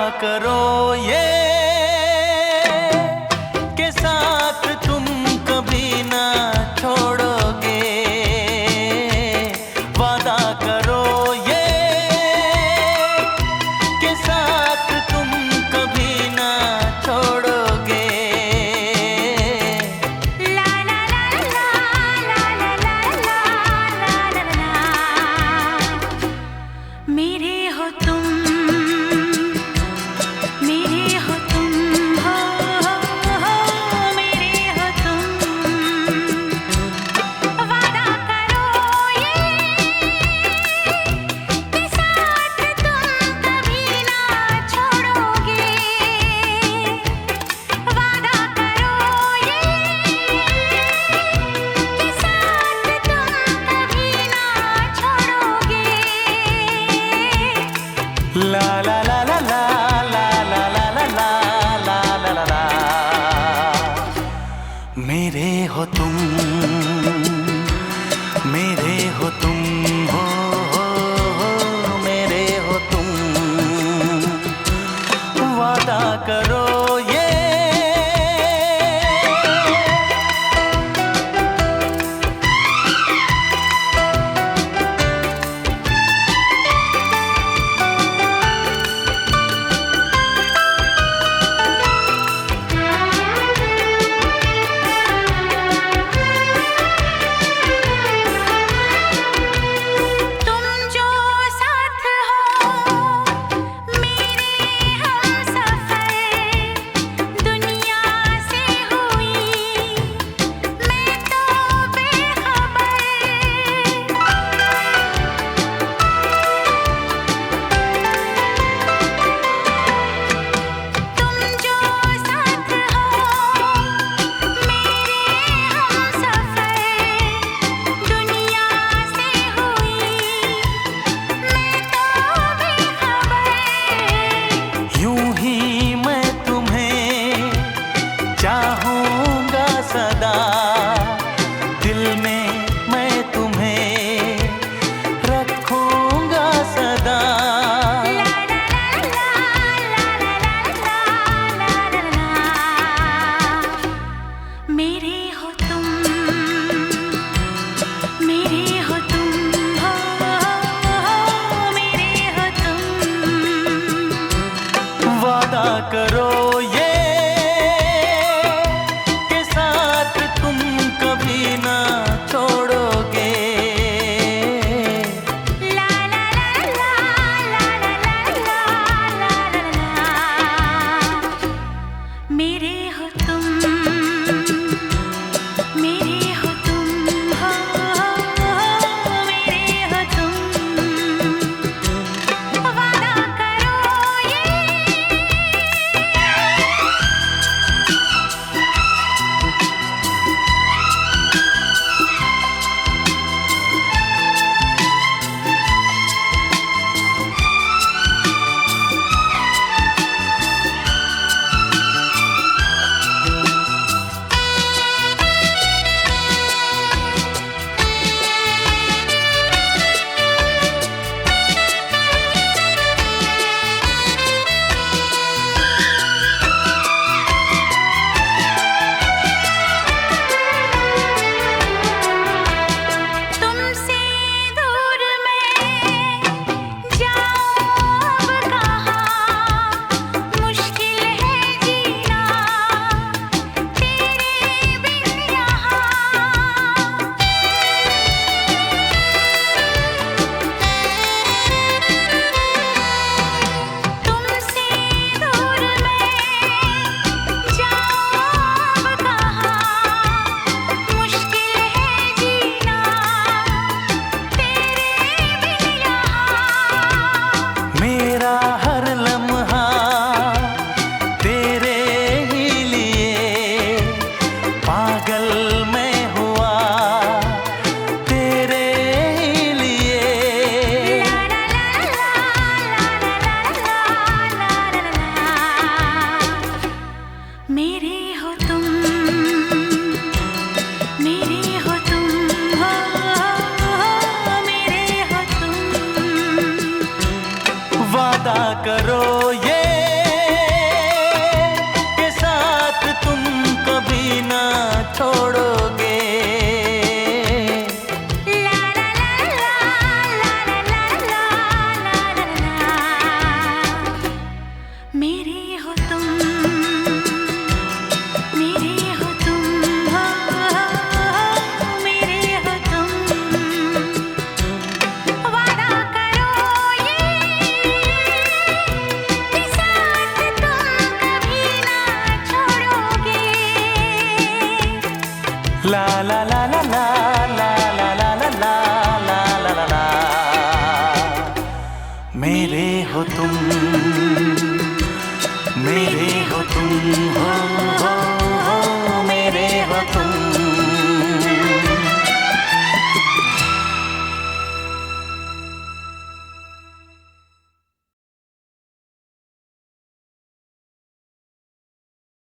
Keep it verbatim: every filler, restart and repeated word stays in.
करो ये के साथ तुम कभी ना छोड़ोगे, वादा करो ये के साथ तुम कभी ना छोड़ोगे। ला ला ला ला ला ला ला ला ला ला, मेरे हो तुम, मेरे हो तुम, हो हो हो मेरे हो तुम, वादा करो ये के साथ तुम कभी ना छोड़ोगे, वादा करो ये के साथ तुम कभी ना छोड़ोगे। ला ला ला ला ला ला ला ला ला ला ला ला ला, मेरे हो तुम, मेरे हो तुम, हो हो हो मेरे हो तुम, वादा करो ये तुम जो साथ हो मेरे हमसफर, दुनिया से हुई मैं तो बेखबर, तुम जो साथ हो मेरे हमसफर, दुनिया से हुई मैं तो बेखबर। यूं ही मैं तुम्हें चाहूंगा सदा, दिल में मैं तुम्हें रखूंगा सदा। ला ला ला ला ला ला ला ला ला, मेरे हो तुम, मेरे हो तुम, हो हो मेरे हो तुम, वादा करो ये के साथ तुम कभी ना छोड़ोगे। ला ला ला ला ला ला ला ला ला, मेरे हो तुम, मेरे हो तुम, हो हो मेरे हो तुम, वादा करो ये तुमसे दूर मैं जाऊं अब कहाँ, मुश्किल है जीना तेरे बिन यहाँ। तुमसे दूर मैं जाऊं अब कहाँ, मुश्किल है जीना तेरे बिन यहाँ। मेरा हर लम्हा तेरे ही लिए, पागल मैं हुआ तेरे ही लिए। ला ला ला ला ला ला ला ला ला, मेरे हो तुम, मेरे हो तुम, हो हो मेरे हो तुम, वादा करो ये ला ला ला ला ला ला ला ला ला ला ला ला ला ला। मेरे हो तुम, मेरे हो तुम।